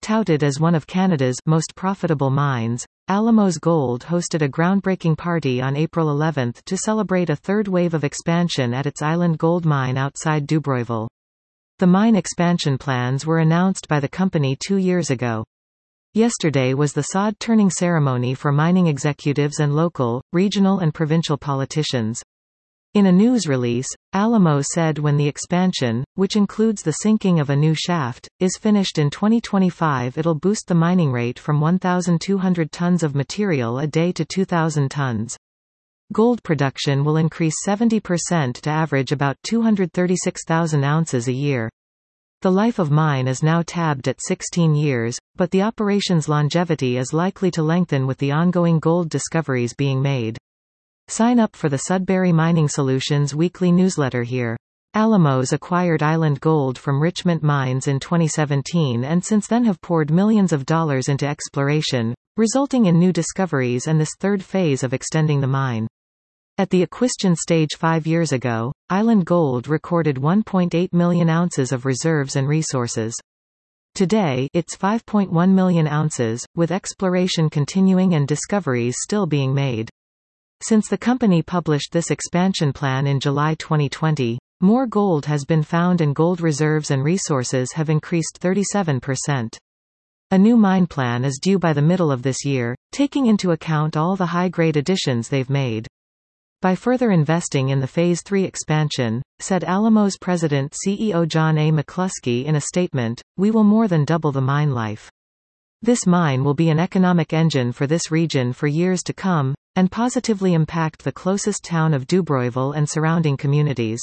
Touted as one of Canada's most profitable mines, Alamos Gold hosted a groundbreaking party on April 11 to celebrate a third wave of expansion at its Island Gold mine outside Dubrouville. The mine expansion plans were announced by the company 2 years ago. Yesterday was the sod-turning ceremony for mining executives and local, regional and provincial politicians. In a news release, Alamos said when the expansion, which includes the sinking of a new shaft, is finished in 2025, it'll boost the mining rate from 1,200 tons of material a day to 2,000 tons. Gold production will increase 70% to average about 236,000 ounces a year. The life of mine is now tabbed at 16 years, but the operation's longevity is likely to lengthen with the ongoing gold discoveries being made. Sign up for the Sudbury Mining Solutions weekly newsletter here. Alamos acquired Island Gold from Richmond Mines in 2017 and since then have poured millions of dollars into exploration, resulting in new discoveries and this third phase of extending the mine. At the acquisition stage 5 years ago, Island Gold recorded 1.8 million ounces of reserves and resources. Today, it's 5.1 million ounces, with exploration continuing and discoveries still being made. Since the company published this expansion plan in July 2020, more gold has been found and gold reserves and resources have increased 37%. A new mine plan is due by the middle of this year, taking into account all the high-grade additions they've made. By further investing in the Phase 3 expansion, said Alamos President CEO John A. McCluskey in a statement, we will more than double the mine life. This mine will be an economic engine for this region for years to come, and positively impact the closest town of Dubrouville and surrounding communities.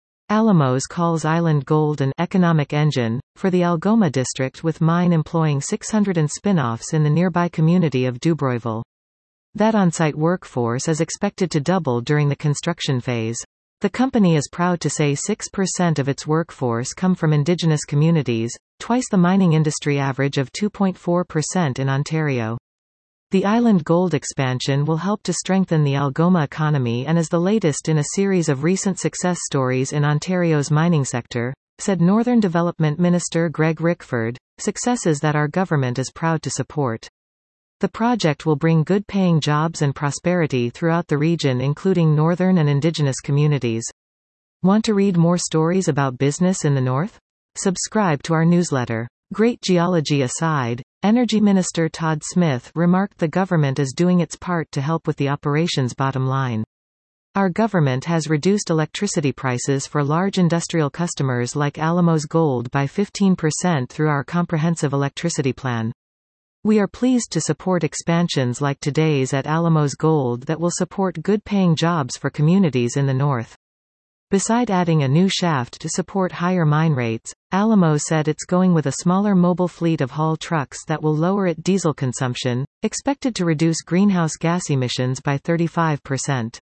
Alamos calls Island Gold an economic engine for the Algoma district, with mine employing 600 and spin-offs in the nearby community of Dubrouville. That on-site workforce is expected to double during the construction phase. The company is proud to say 6% of its workforce come from Indigenous communities, twice the mining industry average of 2.4% in Ontario. The Island Gold expansion will help to strengthen the Algoma economy and is the latest in a series of recent success stories in Ontario's mining sector, said Northern Development Minister Greg Rickford, successes that our government is proud to support. The project will bring good-paying jobs and prosperity throughout the region, including northern and Indigenous communities. Want to read more stories about business in the North? Subscribe to our newsletter. Great geology aside, Energy Minister Todd Smith remarked the government is doing its part to help with the operation's bottom line. Our government has reduced electricity prices for large industrial customers like Alamos Gold by 15% through our comprehensive electricity plan. We are pleased to support expansions like today's at Alamos Gold that will support good-paying jobs for communities in the north. Beside adding a new shaft to support higher mine rates, Alamos said it's going with a smaller mobile fleet of haul trucks that will lower its diesel consumption, expected to reduce greenhouse gas emissions by 35%.